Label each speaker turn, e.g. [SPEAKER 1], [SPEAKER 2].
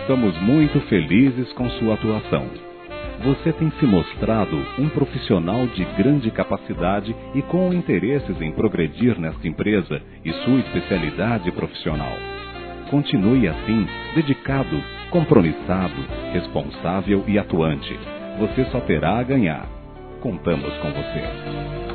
[SPEAKER 1] Estamos muito felizes com sua atuação. Você tem se mostrado um profissional de grande capacidade e com interesses em progredir nesta empresa e sua especialidade profissional. Continue assim, dedicado, compromissado, responsável e atuante. Você só terá a ganhar. Contamos com você.